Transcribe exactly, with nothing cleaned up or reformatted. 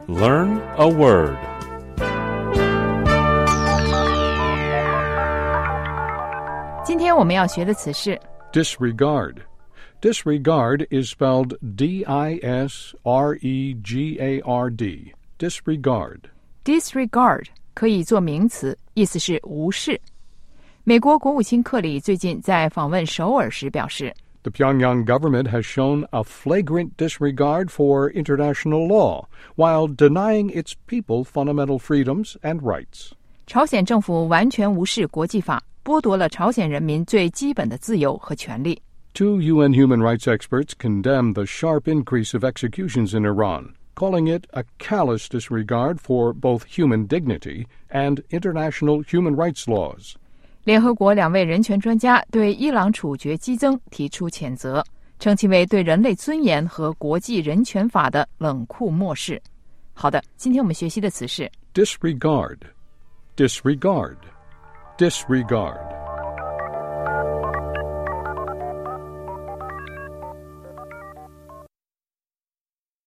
Learn a word. Disregard. 今天我们要学的词是 disregard. Disregard is spelled D I S R E G A R D. Disregard. Disregard 可以做名词，意思是无视。美国国务卿克里最近在访问首尔时表示， The Pyongyang government has shown a flagrant disregard for international law while denying its people fundamental freedoms and rights. 朝鲜政府完全无视国际法，剥夺了朝鲜人民最基本的自由和权利。 Two U N human rights experts condemned the sharp increase of executions in Iran, calling it a callous disregard for both human dignity and international human rights laws. 联合国两位人权专家对伊朗处决激增提出谴责，称其为对人类尊严和国际人权法的冷酷漠视。好的，今天我们学习的词是 disregard, disregard, disregard.